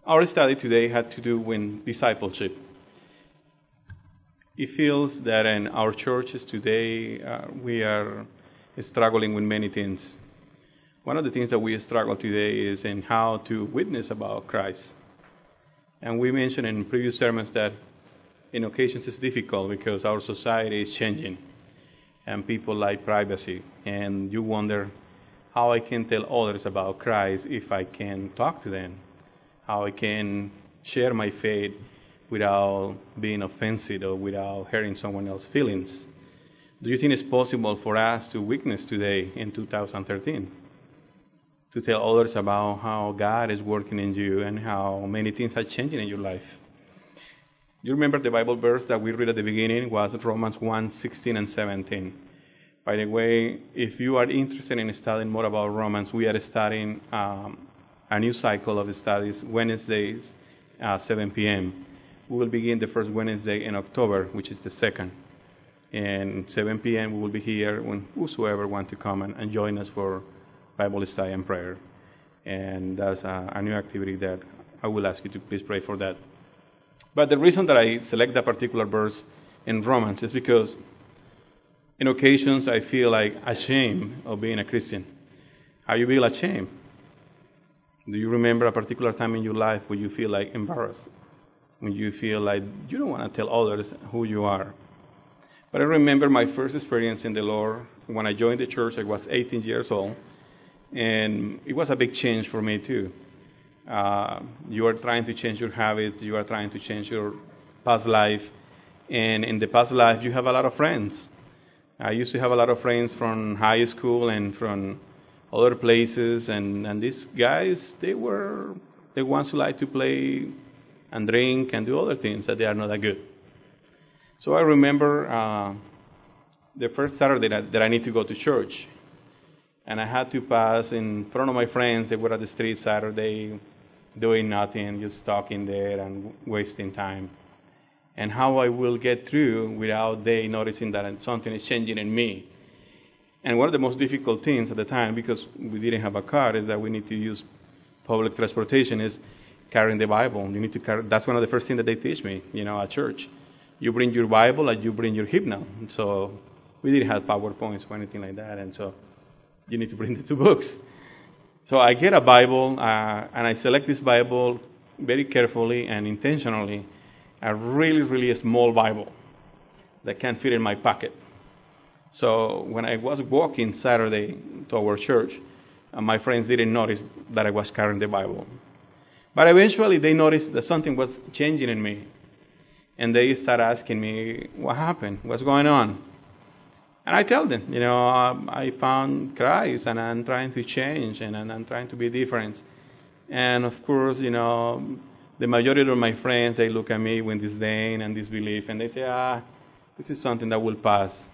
Our study today had to do with discipleship. It feels that in our churches today, we are struggling with many things. One of the things that we struggle today is in how to witness about Christ. And we mentioned in previous sermons that in occasions it's difficult because our society is changing and people like privacy. And you wonder how I can tell others about Christ if I can talk to them, how I can share my faith without being offensive or without hurting someone else's feelings. Do you think it's possible for us to witness today in 2013? To tell others about how God is working in you and how many things are changing in your life. You remember the Bible verse that we read at the beginning was Romans 1:16 and 17. By the way, if you are interested in studying more about Romans, we are starting a new cycle of studies Wednesdays, 7 p.m. We will begin the first Wednesday in October, which is the second. And 7 p.m. we will be here when whosoever want to come and join us for Bible study and prayer. And that's a new activity that I will ask you to please pray for that. But the reason that I select that particular verse in Romans is because in occasions I feel like ashamed of being a Christian. How you feel ashamed? Do you remember a particular time in your life where you feel like embarrassed? When you feel like you don't want to tell others who you are? But I remember my first experience in the Lord. When I joined the church, I was 18 years old. And it was a big change for me too. You are trying to change your habits. You are trying to change your past life. And in the past life, you have a lot of friends. I used to have a lot of friends from high school and from other places. And these guys, they were the ones who like to play and drink and do other things that they are not that good. So I remember the first Saturday that I need to go to church. And I had to pass in front of my friends. They were at the street Saturday doing nothing, just talking there and wasting time. And how I will get through without they noticing that something is changing in me. And one of the most difficult things at the time, because we didn't have a car, is that we need to use public transportation, is carrying the Bible. You need to carry. That's one of the first things that they teach me, at church. You bring your Bible and you bring your hymnal. So we didn't have PowerPoints or anything like that. And so you need to bring the two books. So I get a Bible, and I select this Bible very carefully and intentionally, a really, really small Bible that can fit in my pocket. So when I was walking Saturday to our church, my friends didn't notice that I was carrying the Bible. But eventually they noticed that something was changing in me. And they started asking me, what happened? What's going on? And I tell them, I found Christ and I'm trying to change and I'm trying to be different. And of course, the majority of my friends, they look at me with disdain and disbelief and they say, this is something that will pass.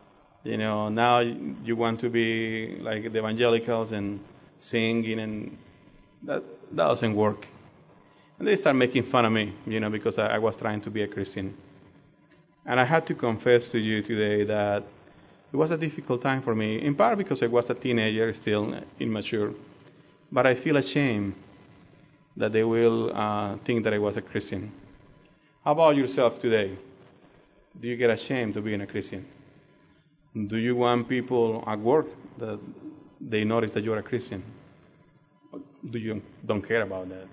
Now you want to be like the evangelicals and singing, and that doesn't work. And they start making fun of me, because I was trying to be a Christian. And I had to confess to you today that it was a difficult time for me, in part because I was a teenager, still immature. But I feel ashamed that they will think that I was a Christian. How about yourself today? Do you get ashamed of being a Christian? Do you want people at work that they notice that you're a Christian? Or do you don't care about that?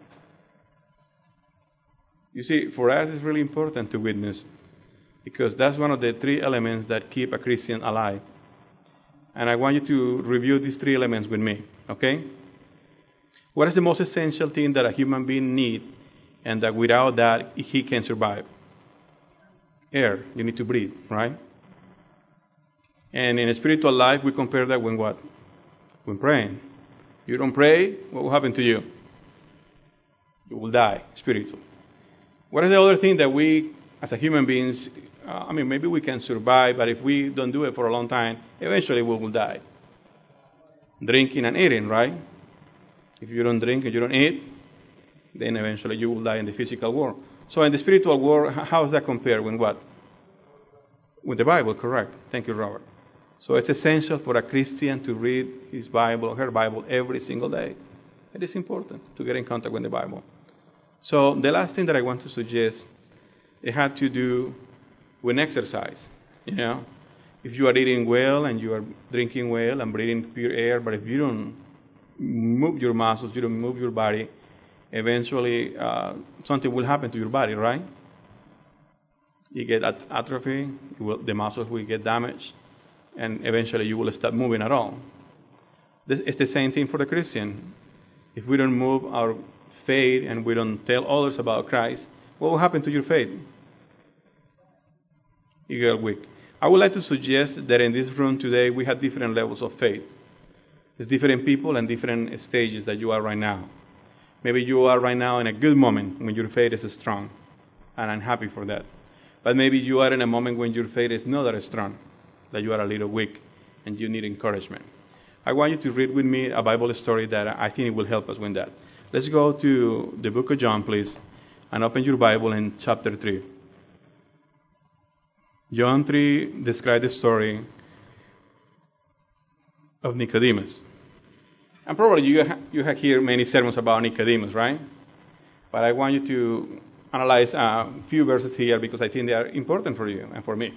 You see, for us it's really important to witness, because that's one of the three elements that keep a Christian alive. And I want you to review these three elements with me, okay? What is the most essential thing that a human being needs, and that without that he can survive? Air. You need to breathe, right? And in a spiritual life, we compare that with what? When praying. You don't pray, what will happen to you? You will die, spiritual. What is the other thing that we, as a human beings, maybe we can survive, but if we don't do it for a long time, eventually we will die. Drinking and eating, right? If you don't drink and you don't eat, then eventually you will die in the physical world. So in the spiritual world, how does that compare with what? With the Bible, correct. Thank you, Robert. So it's essential for a Christian to read his Bible or her Bible every single day. It is important to get in contact with the Bible. So the last thing that I want to suggest, it had to do with exercise. You know, if you are eating well and you are drinking well and breathing pure air, but if you don't move your muscles, you don't move your body, eventually something will happen to your body, right? You get atrophy, the muscles will get damaged, and eventually you will stop moving at all. It's the same thing for the Christian. If we don't move our faith and we don't tell others about Christ, what will happen to your faith? You get weak. I would like to suggest that in this room today we have different levels of faith. There's different people and different stages that you are right now. Maybe you are right now in a good moment when your faith is strong, and I'm happy for that. But maybe you are in a moment when your faith is not that strong, that you are a little weak and you need encouragement. I want you to read with me a Bible story that I think it will help us with that. Let's go to the book of John, please, and open your Bible in chapter 3. John 3 describes the story of Nicodemus. And probably you have heard many sermons about Nicodemus, right? But I want you to analyze a few verses here because I think they are important for you and for me.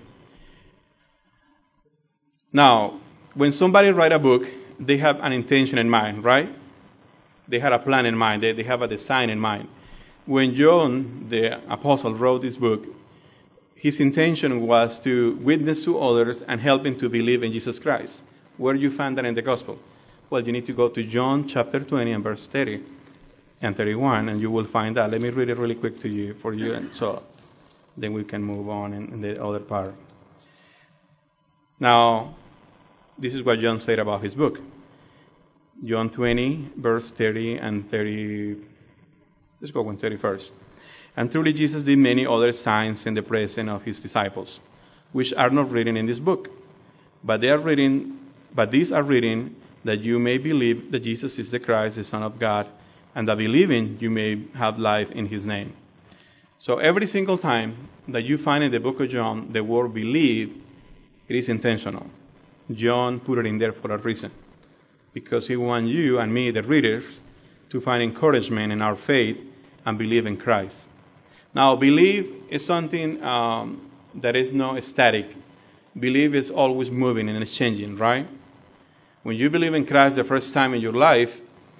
Now, when somebody writes a book, they have an intention in mind, right? They had a plan in mind. They have a design in mind. When John, the apostle, wrote this book, his intention was to witness to others and help them to believe in Jesus Christ. Where do you find that in the gospel? Well, you need to go to John chapter 20 and verse 30 and 31, and you will find that. Let me read it really quick to you, for you, and so then we can move on in the other part. Now, this is what John said about his book. John 20, verse 30 and 30. Let's go with 31st. And truly Jesus did many other signs in the presence of his disciples, which are not written in this book. But these are written that you may believe that Jesus is the Christ, the Son of God, and that believing you may have life in his name. So every single time that you find in the book of John the word believe, it is intentional. John put it in there for a reason, because he wants you and me, the readers, to find encouragement in our faith and believe in Christ. Now, belief is something that is not static. Belief is always moving and it's changing, right? When you believe in Christ the first time in your life,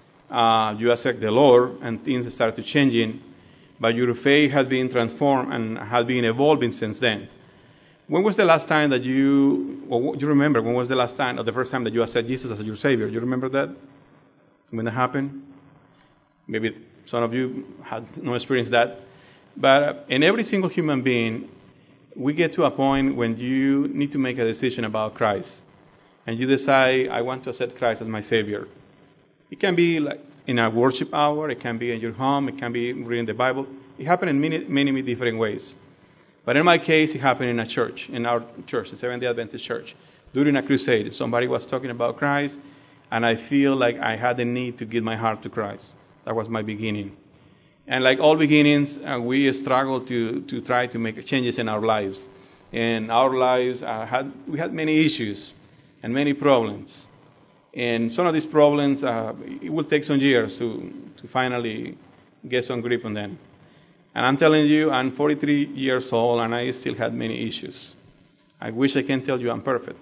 you accept the Lord and things start to changing, but your faith has been transformed and has been evolving since then. When was the last time that you remember, when was the last time or the first time that you accepted Jesus as your Savior? You remember that? When that happened? Maybe some of you had no experience that. But in every single human being, we get to a point when you need to make a decision about Christ. And you decide, I want to accept Christ as my Savior. It can be like in a worship hour, it can be in your home, it can be reading the Bible. It happens in many different ways. But in my case, it happened in a church, in our church, the Seventh-day Adventist Church. During a crusade, somebody was talking about Christ, and I feel like I had the need to give my heart to Christ. That was my beginning. And like all beginnings, we struggle to try to make changes in our lives. And our lives, we had many issues and many problems. And some of these problems, it will take some years to finally get some grip on them. And I'm telling you, I'm 43 years old and I still had many issues. I wish I can tell you I'm perfect,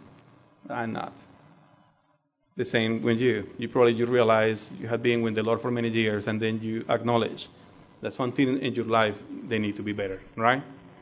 I'm not. The same with you. You realize you have been with the Lord for many years and then you acknowledge that something in your life, they need to be better, right?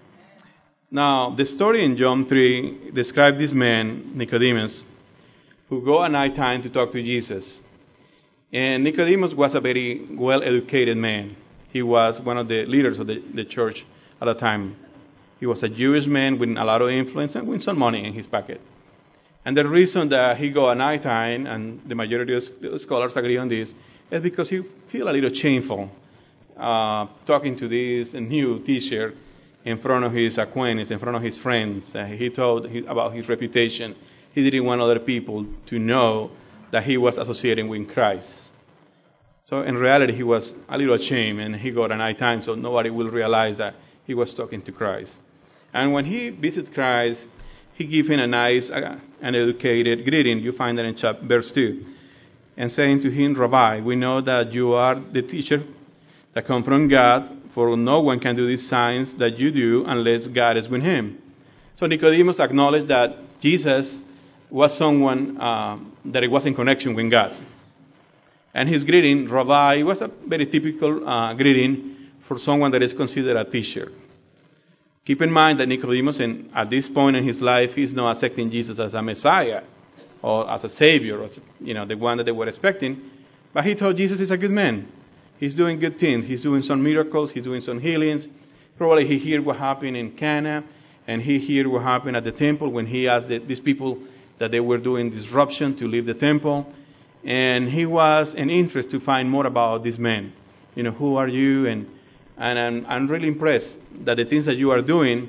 Now, the story in John 3 describes this man, Nicodemus, who go at night time to talk to Jesus. And Nicodemus was a very well-educated man. He was one of the leaders of the church at the time. He was a Jewish man with a lot of influence and with some money in his pocket. And the reason that he go at night time, and the majority of the scholars agree on this, is because he feel a little shameful talking to this new teacher in front of his acquaintances, in front of his friends. He told about his reputation. He didn't want other people to know that he was associating with Christ. So in reality, he was a little ashamed, and he got a night time, so nobody will realize that he was talking to Christ. And when he visited Christ, he gave him a nice and educated greeting. You find that in verse 2. And saying to him, Rabbi, we know that you are the teacher that come from God, for no one can do these signs that you do unless God is with him. So Nicodemus acknowledged that Jesus was someone that it was in connection with God. And his greeting, Rabbi, was a very typical greeting for someone that is considered a teacher. Keep in mind that Nicodemus, at this point in his life, is not accepting Jesus as a Messiah or as a Savior, or, the one that they were expecting. But he thought Jesus is a good man. He's doing good things. He's doing some miracles. He's doing some healings. Probably he heard what happened in Cana, and he heard what happened at the temple when he asked these people that they were doing disruption to leave the temple. And he was an interest to find more about this man. Who are you? And I'm really impressed that the things that you are doing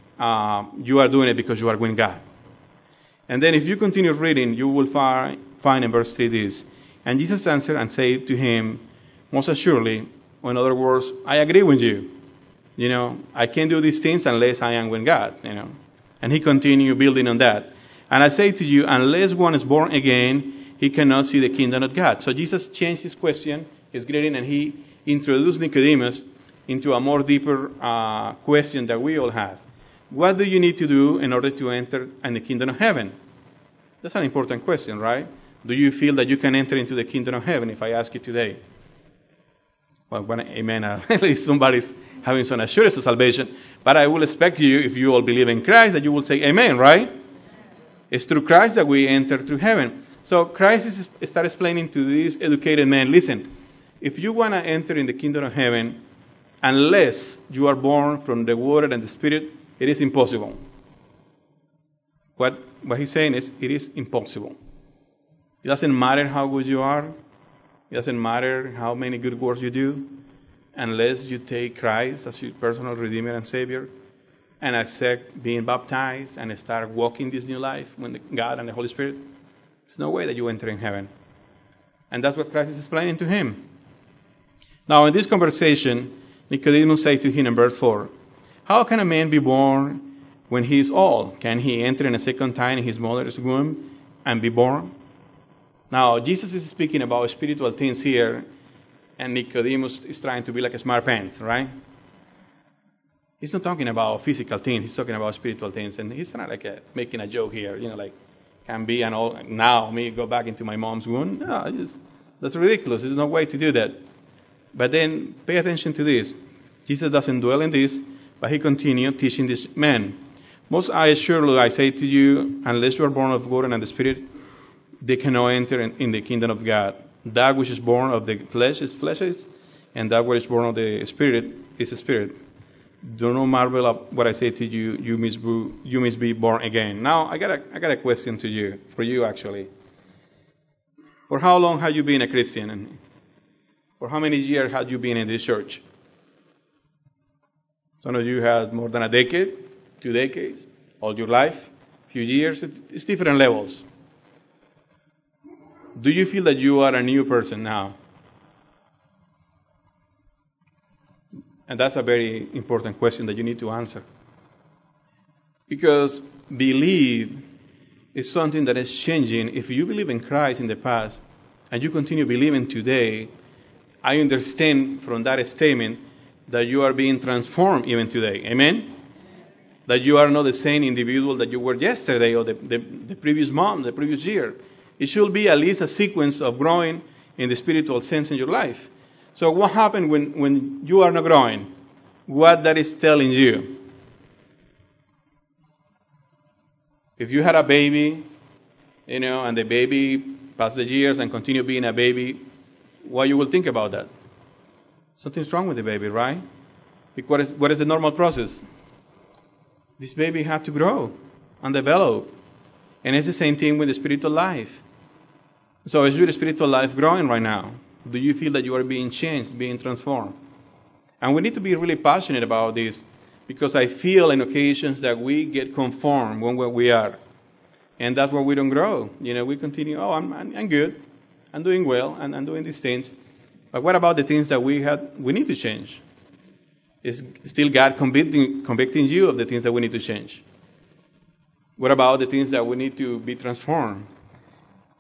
it because you are with God. And then if you continue reading, you will find in verse 3 this. And Jesus answered and said to him, most assuredly, or in other words, I agree with you. I can't do these things unless I am with God. And he continued building on that. And I say to you, unless one is born again, he cannot see the kingdom of God. So Jesus changed his question, his greeting, and he introduced Nicodemus into a more deeper question that we all have. What do you need to do in order to enter in the kingdom of heaven? That's an important question, right? Do you feel that you can enter into the kingdom of heaven if I ask you today? Well, amen. At least somebody's having some assurance of salvation. But I will expect you, if you all believe in Christ, that you will say amen, right? It's through Christ that we enter through heaven. So Christ started explaining to this educated man, listen, if you want to enter in the kingdom of heaven, unless you are born from the water and the Spirit, it is impossible. What he's saying is, it is impossible. It doesn't matter how good you are. It doesn't matter how many good works you do, unless you take Christ as your personal Redeemer and Savior and accept being baptized and start walking this new life with God and the Holy Spirit. There's no way that you enter in heaven. And that's what Christ is explaining to him. Now, in this conversation, Nicodemus said to him in verse 4, how can a man be born when he is old? Can he enter in a second time in his mother's womb and be born? Now, Jesus is speaking about spiritual things here, and Nicodemus is trying to be like a smart pants, right? He's not talking about physical things. He's talking about spiritual things, and he's not like making a joke here, can be an old, now me go back into my mom's womb? No, that's ridiculous. There's no way to do that. But then, pay attention to this. Jesus doesn't dwell in this, but he continued teaching this man. Most assuredly, I say to you, unless you are born of water and the Spirit, they cannot enter in the kingdom of God. That which is born of the flesh is flesh, and that which is born of the Spirit is spirit. Do not marvel at what I say to you. You must be born again. Now, I got a question to you, for you actually. For how long have you been a Christian? And for how many years have you been in this church? Some of you had more than a decade, 2 decades, all your life, few years. It's different levels. Do you feel that you are a new person now? And that's a very important question that you need to answer. Because believe is something that is changing. If you believe in Christ in the past and you continue believing today, I understand from that statement that you are being transformed even today. Amen? That you are not the same individual that you were yesterday or the previous month, the previous year. It should be at least a sequence of growing in the spiritual sense in your life. So what happens when you are not growing? What that is telling you? If you had a baby, and the baby passed the years and continue being a baby, what you will think about that? Something's wrong with the baby, right? What is the normal process? This baby had to grow and develop. And it's the same thing with the spiritual life. So is your spiritual life growing right now? Do you feel that you are being changed, being transformed? And we need to be really passionate about this, because I feel in occasions that we get conformed when we are. And that's where we don't grow. We continue, I'm good. I'm doing well, and I'm doing these things. But what about the things that we need to change? Is still God convicting you of the things that we need to change? What about the things that we need to be transformed?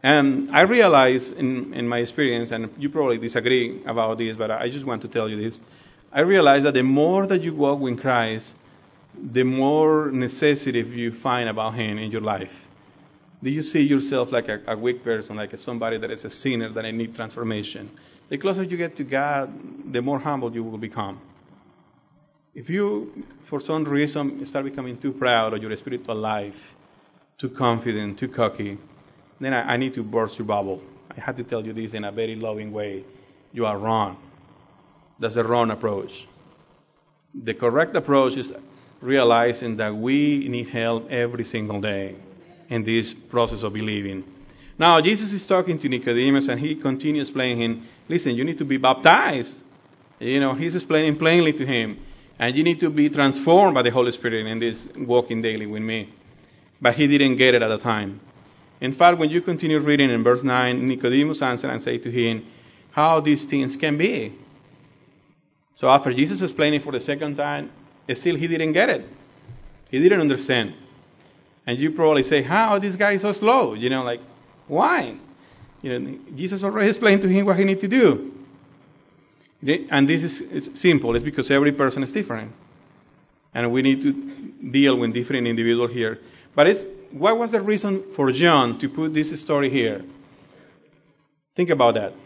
And I realized in my experience, and you probably disagree about this, but I just want to tell you this. I realized that the more that you walk with Christ, the more necessity you find about Him in your life. Do you see yourself like a weak person, like somebody that is a sinner that needs transformation? The closer you get to God, the more humble you will become. If you, for some reason, start becoming too proud of your spiritual life, too confident, too cocky, then I need to burst your bubble. I have to tell you this in a very loving way. You are wrong. That's the wrong approach. The correct approach is realizing that we need help every single day in this process of believing. Now, Jesus is talking to Nicodemus, and he continues explaining him, listen, you need to be baptized. He's explaining plainly to him, and you need to be transformed by the Holy Spirit in this walking daily with me. But he didn't get it at the time. In fact, when you continue reading in verse 9, Nicodemus answered and said to him, how these things can be? So after Jesus explained it for the second time, still he didn't get it. He didn't understand. And you probably say, how this guy is so slow? Why? Jesus already explained to him what he needs to do. And it's simple. It's because every person is different. And we need to deal with different individuals here. But what was the reason for John to put this story here? Think about that.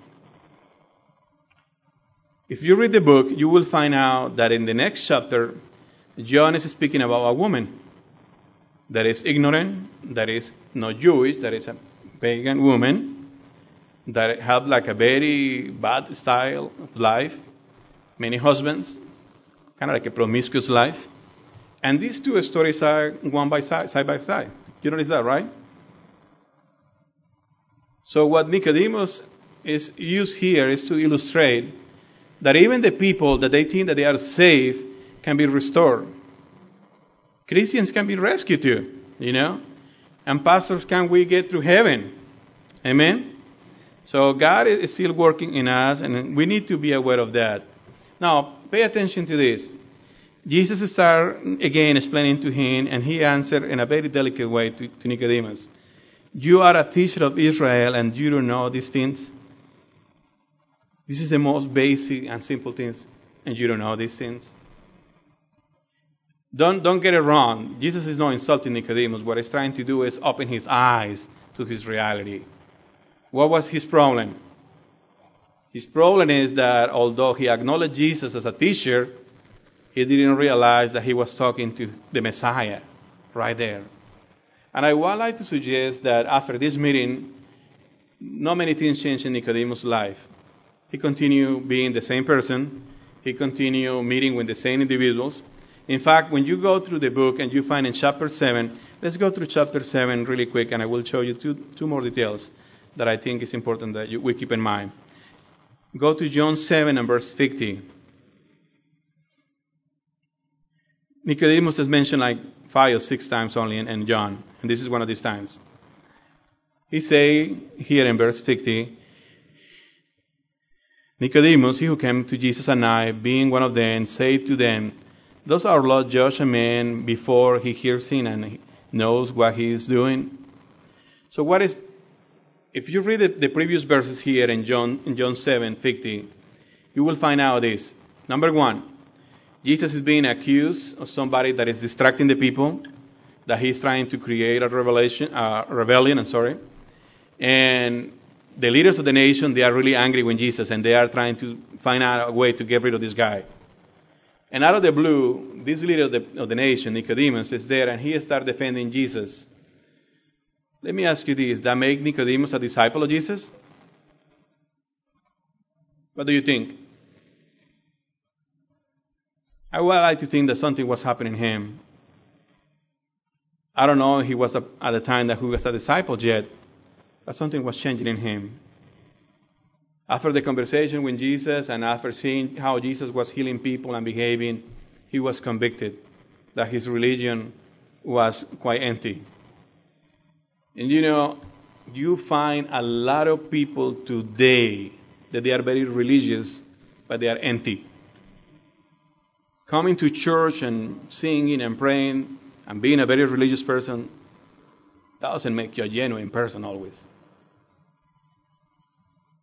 If you read the book, you will find out that in the next chapter, John is speaking about a woman that is ignorant, that is not Jewish, that is a pagan woman, that have like a very bad style of life, many husbands, kind of like a promiscuous life. And these two stories are side by side. You notice that, right? So what Nicodemus is used here is to illustrate that even the people that they think that they are saved can be restored. Christians can be rescued too, and pastors can we get through heaven. Amen? So God is still working in us, and we need to be aware of that. Now, pay attention to this. Jesus started again explaining to him, and he answered in a very delicate way to Nicodemus. You are a teacher of Israel, and you don't know these things? This is the most basic and simple things, and you don't know these things? Don't get it wrong. Jesus is not insulting Nicodemus. What he's trying to do is open his eyes to his reality. What was his problem? His problem is that although he acknowledged Jesus as a teacher, he didn't realize that he was talking to the Messiah right there. And I would like to suggest that after this meeting, not many things changed in Nicodemus' life. He continued being the same person. He continued meeting with the same individuals. In fact, when you go through the book and you find in chapter 7, let's go through chapter 7 really quick, and I will show you two more details that I think is important that we keep in mind. Go to John 7 and verse 50. Nicodemus is mentioned like 5 or 6 times only in John, and this is one of these times. He say here in verse 50, Nicodemus, he who came to Jesus at night, being one of them, said to them, does our Lord judge a man before he hears him and knows what he is doing? So if you read the previous verses here in John 7:50, you will find out this. Number 1, Jesus is being accused of somebody that is distracting the people, that he's trying to create a rebellion. And the leaders of the nation, they are really angry with Jesus, and they are trying to find out a way to get rid of this guy. And out of the blue, this leader of the nation, Nicodemus, is there, and he starts defending Jesus. Let me ask you this. Does that make Nicodemus a disciple of Jesus? What do you think? I would like to think that something was happening to him. I don't know if he was at the time that he was a disciple yet, but something was changing in him. After the conversation with Jesus and after seeing how Jesus was healing people and behaving, he was convicted that his religion was quite empty. And you find a lot of people today that they are very religious, but they are empty. Coming to church and singing and praying and being a very religious person doesn't make you a genuine person always.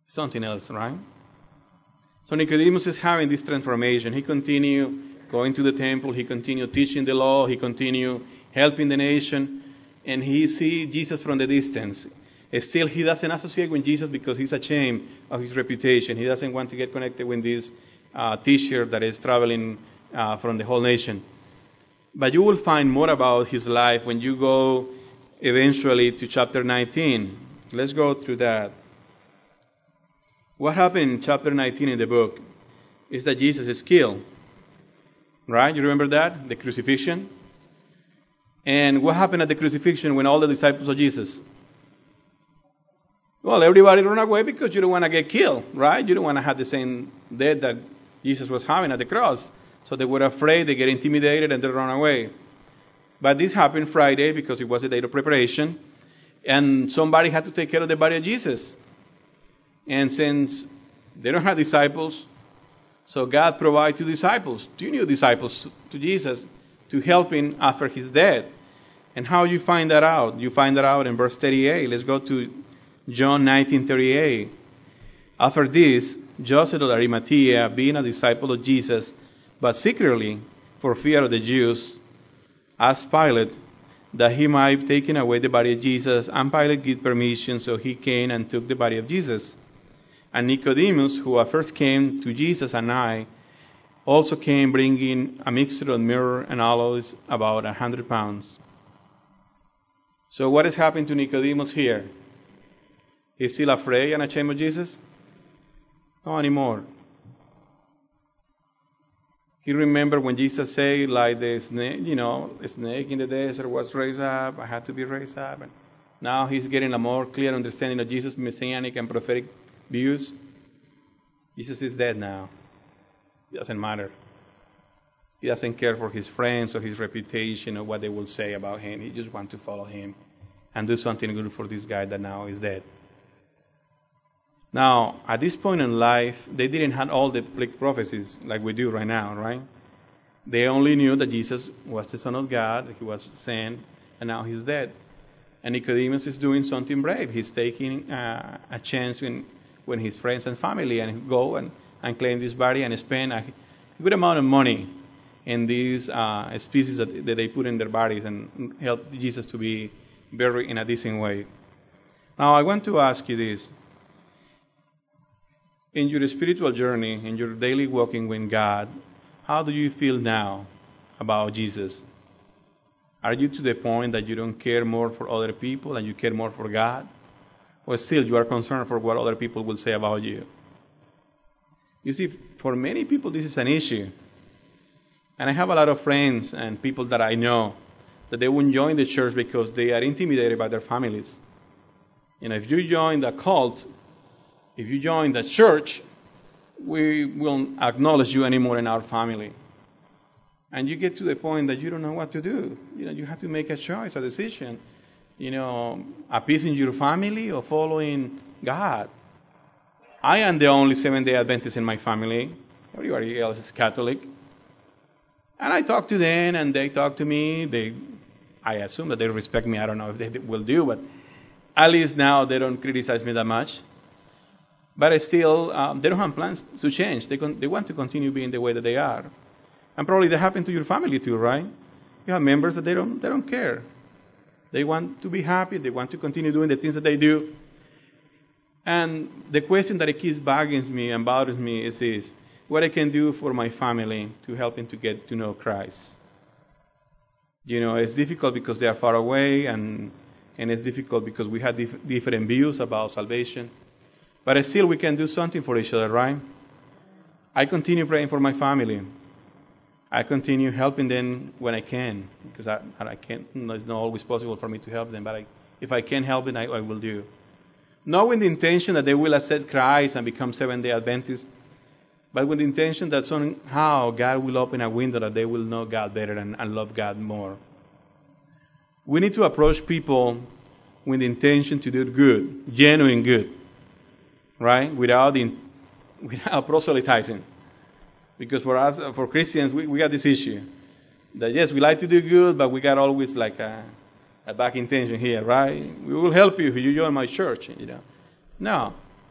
Something else, right? So Nicodemus is having this transformation. He continued going to the temple. He continued teaching the law. He continued helping the nation. And he sees Jesus from the distance. Still, he doesn't associate with Jesus because he's ashamed of his reputation. He doesn't want to get connected with this teacher that is traveling from the whole nation. But you will find more about his life when you go eventually to chapter 19. Let's go through that. What happened in chapter 19 in the book is that Jesus is killed. Right? You remember that? The crucifixion. And what happened at the crucifixion when all the disciples of Jesus? Well, everybody ran away because you don't want to get killed, right? You don't want to have the same death that Jesus was having at the cross. So they were afraid, they get intimidated, and they run away. But this happened Friday because it was a day of preparation. And somebody had to take care of the body of Jesus. And since they don't have disciples, so God provided 2 disciples, 2 new disciples to Jesus to help him after his death. And how you find that out? You find that out in verse 38. Let's go to John 19:38. After this, Joseph of Arimathea, being a disciple of Jesus, but secretly, for fear of the Jews, asked Pilate that he might take away the body of Jesus, and Pilate gave permission, so he came and took the body of Jesus. And Nicodemus, who at first came to Jesus and I, also came bringing a mixture of myrrh and aloes, about 100 pounds. So what is happening to Nicodemus here? He's still afraid and ashamed of Jesus? No anymore. He remembered when Jesus said, like the snake, a snake in the desert was raised up, I had to be raised up. And now he's getting a more clear understanding of Jesus' messianic and prophetic views. Jesus is dead now. It doesn't matter. He doesn't care for his friends or his reputation or what they will say about him. He just wants to follow him and do something good for this guy that now is dead. Now, at this point in life, they didn't have all the prophecies like we do right now, right? They only knew that Jesus was the Son of God, he was sent, and now he's dead. And Nicodemus is doing something brave. He's taking a chance when his friends and family and go and claim this body and spend a good amount of money in these species that they put in their bodies and help Jesus to be buried in a decent way. Now, I want to ask you this. In your spiritual journey, in your daily walking with God, how do you feel now about Jesus? Are you to the point that you don't care more for other people and you care more for God? Or still you are concerned for what other people will say about you? You see, for many people this is an issue. And I have a lot of friends and people that I know that they won't join the church because they are intimidated by their families. If you join the cult, if you join the church, we won't acknowledge you anymore in our family. And you get to the point that you don't know what to do. You have to make a choice, a decision. Appeasing your family or following God. I am the only Seventh-day Adventist in my family. Everybody else is Catholic. And I talk to them and they talk to me. I assume that they respect me. I don't know if they will do, but at least now they don't criticize me that much. But still, they don't have plans to change. They want to continue being the way that they are. And probably that happened to your family too, right? You have members that they don't care. They want to be happy. They want to continue doing the things that they do. And the question that it keeps bugging me and bothers me is this: what I can do for my family to help them to get to know Christ. It's difficult because they are far away, and it's difficult because we have different views about salvation. But still, we can do something for each other, right? I continue praying for my family. I continue helping them when I can, because I can't. It's not always possible for me to help them. But if I can help them, I will do. Not with the intention that they will accept Christ and become Seventh-day Adventists, but with the intention that somehow God will open a window that they will know God better and love God more. We need to approach people with the intention to do good, genuine good. Right? Without proselytizing. Because for us, for Christians, we got this issue. That yes, we like to do good, but we got always like a back intention here, right? We will help you if you join my church, No.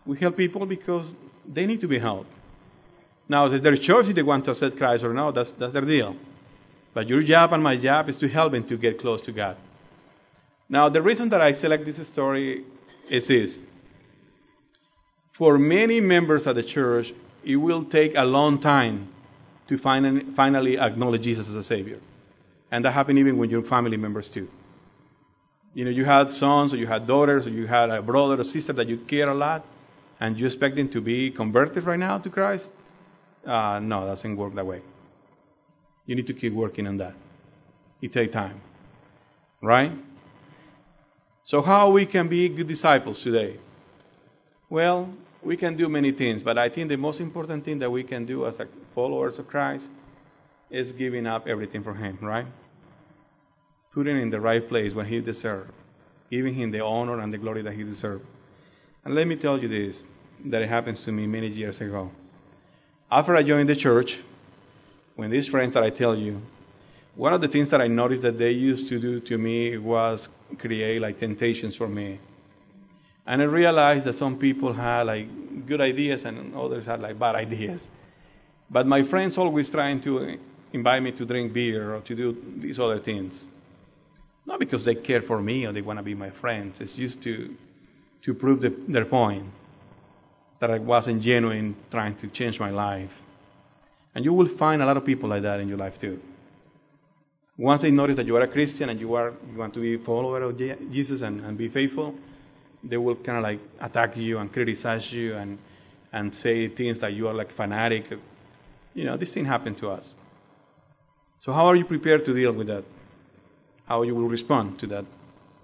We help people because they need to be helped. Now, if their choice if they want to accept Christ or not, that's their deal. But your job and my job is to help them to get close to God. Now, the reason that I select this story is this. For many members of the church, it will take a long time to finally acknowledge Jesus as a Savior. And that happened even with your family members too. You know, you had sons or you had daughters or you had a brother or sister that you care a lot and you expect them to be converted right now to Christ. No, it doesn't work that way. You need to keep working on that. It takes time. Right? So how we can be good disciples today? Well, we can do many things, but I think the most important thing that we can do as followers of Christ is giving up everything for Him, right? Putting Him in the right place when He deserves, giving Him the honor and the glory that He deserves. And let me tell you this, that it happens to me many years ago. After I joined the church, when these friends that I tell you, one of the things that I noticed that they used to do to me was create like temptations for me. And I realized that some people had like good ideas and others had like bad ideas. But my friends always trying to invite me to drink beer or to do these other things. Not because they care for me or they want to be my friends. It's just to prove their point. That I wasn't genuine trying to change my life. And you will find a lot of people like that in your life too. Once they notice that you are a Christian and you want to be a follower of Jesus and be faithful, they will kind of like attack you and criticize you and say things like you are like fanatic. You know, this thing happened to us. So how are you prepared to deal with that? How you will respond to that?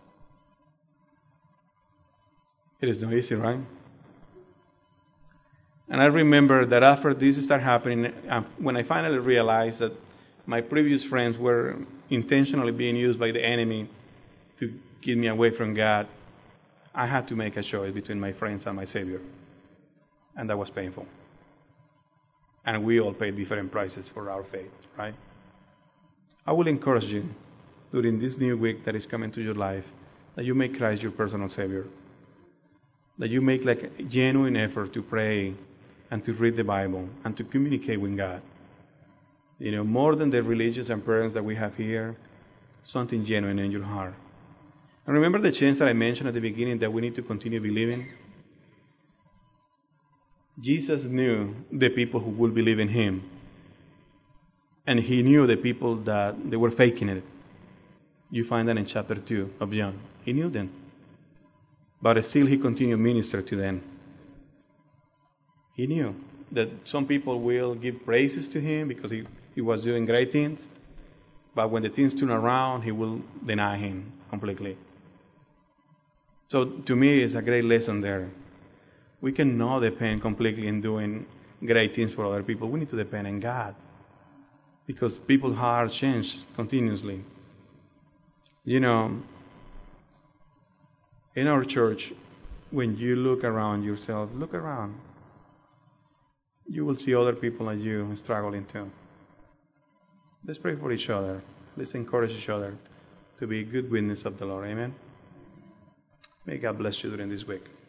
It is not easy, right? And I remember that after this started happening, when I finally realized that my previous friends were intentionally being used by the enemy to keep me away from God, I had to make a choice between my friends and my Savior. And that was painful. And we all pay different prices for our faith, right? I will encourage you during this new week that is coming to your life that you make Christ your personal Savior. That you make like a genuine effort to pray and to read the Bible and to communicate with God. You know, more than the religious and prayers that we have here, something genuine in your heart. And remember the chance that I mentioned at the beginning that we need to continue believing? Jesus knew the people who would believe in Him. And He knew the people that they were faking it. You find that in chapter 2 of John. He knew them. But still He continued to minister to them. He knew that some people will give praises to Him because he was doing great things. But when the things turn around, He will deny Him completely. So to me, it's a great lesson there. We cannot depend completely in doing great things for other people. We need to depend on God. Because people's hearts change continuously. You know, in our church, when you look around yourself, look around. You will see other people like you struggling too. Let's pray for each other. Let's encourage each other to be good witness of the Lord. Amen. May God bless you during this week.